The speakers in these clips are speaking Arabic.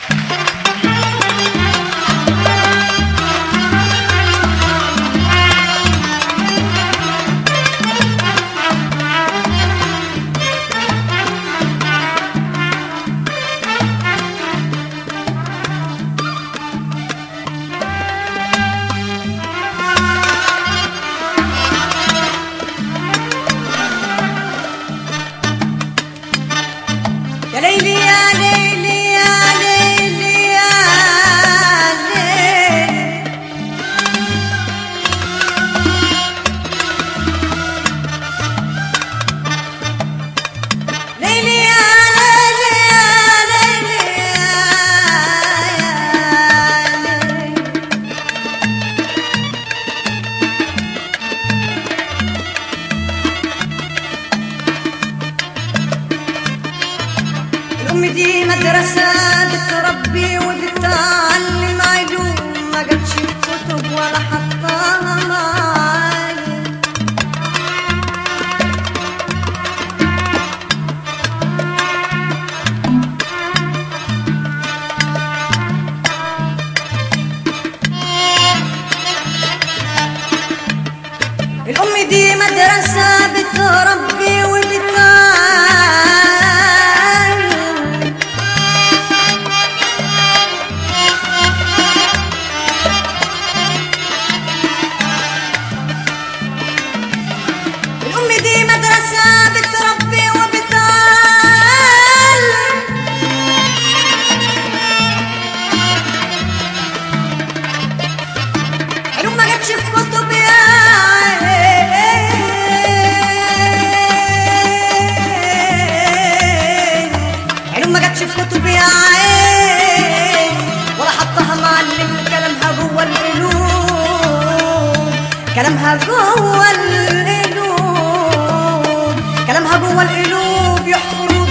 يا ليلي يا ليلي يا ليلي يا ليلي يا الأم دي مدرسة بتربي وبتعلم علوم، ما جاتش في كتب ولا حطاها معايا. الأم دي مدرسة بتربي وبتعلم، علوم ما جاتش في كتب يا عين، علوم ما جاتش في كتب يا عين، ولا حطها معلم، كلامها جوه القلوب، كلامها جوه القلوب، كلامها جوه القلوب يحفر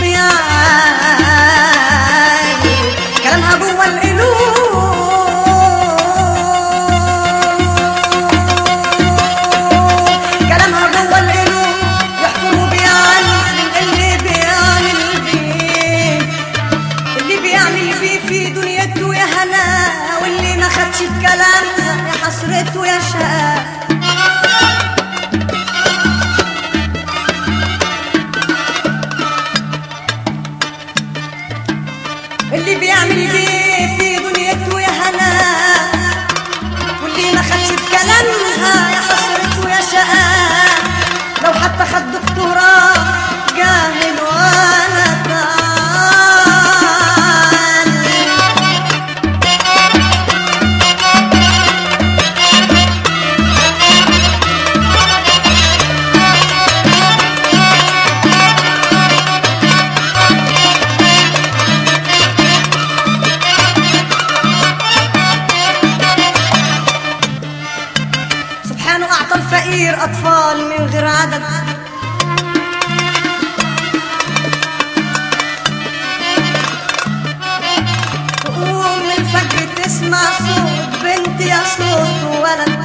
بيعاني، كلامها جوه القلوب، كلامها جوه القلوب يحفر بيعلم اللي بيعمل بيه، اللي بيعمل بيه في دنيته يا هلا، واللي ما خدش بكلامها يا حسرته يا شقا. اللي بيعمل بيه في دنيته يا هلا، واللي ما خدش بكلامها يا حسرته يا شقا. لو حتى خد دكتوراه جاهل ولا أعطى الفقير أطفال من غير عدد، تقوم الفجر تسمع صوت بنت يا صوت ولد،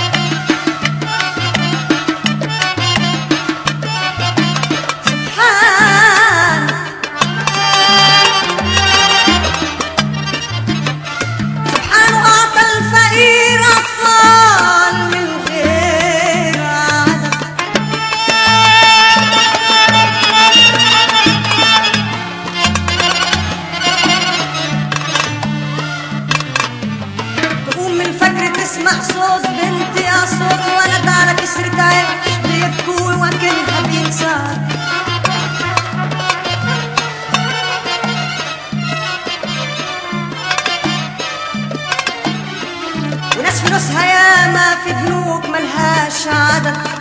سبحان سبحان أعطى الفقير أطفال من تسمع صوت بنت يا صوت ولد على كسرة عيش بيبكوا وكلها بينسى، وناس فلوسها ياما في بنوك ملهاش عدد،